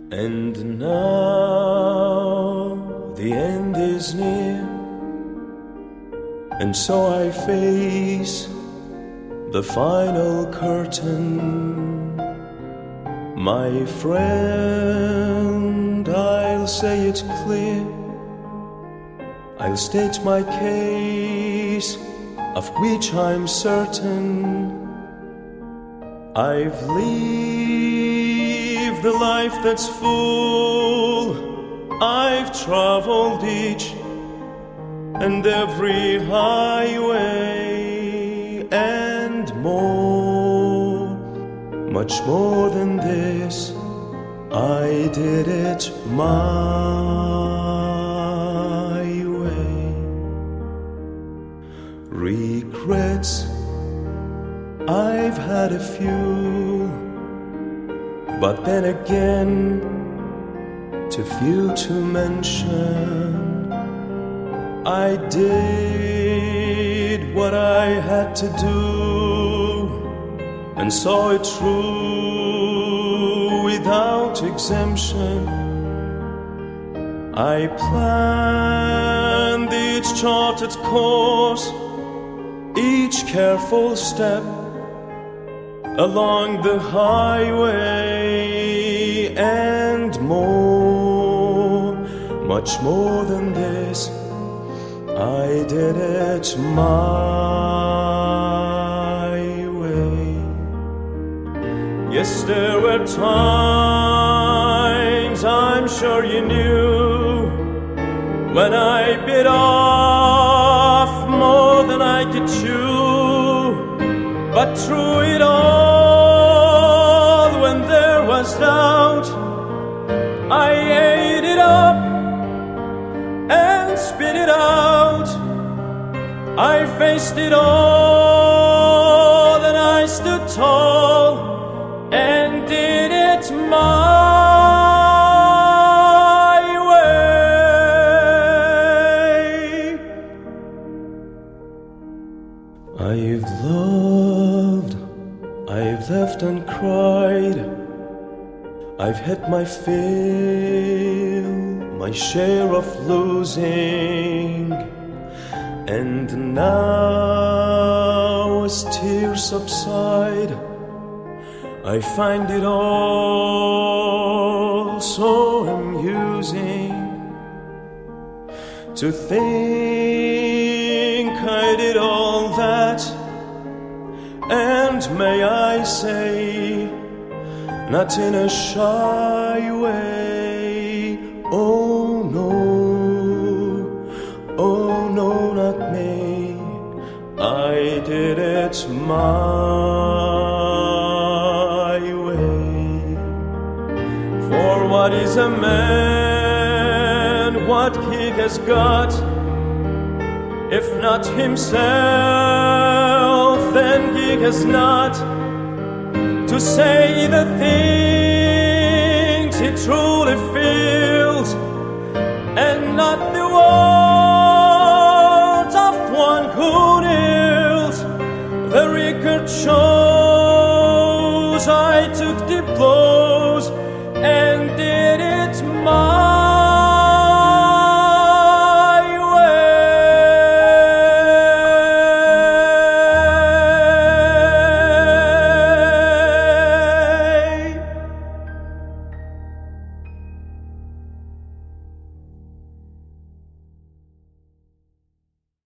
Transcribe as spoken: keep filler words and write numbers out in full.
And now the end is near, and so I face the final curtain. My friend, I'll say it clear, I'll state my case, of which I'm certain. I've lived a life that's full, I've traveled each and every highway and more, much more than this. I did it my way. Regrets, I've had a few, but then again, too few to mention. I did what I had to do and saw it through without exemption. I planned each charted course, each careful step along the highway and more, much more than this. I did it my way. Yes, there were times, I'm sure you knew, when I bit off more than I could chew. But through it all, when there was doubt, I ate it up and spit it out. I faced it all, and I stood tall and did it my way. I've loved, I've laughed and cried, I've had my fill, my share of losing. And now as tears subside, I find it all so amusing to think I did all that, and may I say, not in a shy way. Oh no, oh no, not me. I did it my way. For what is a man, what he has got, if not himself, then he has not to say the things he truly feels, and not the words of one who kneels.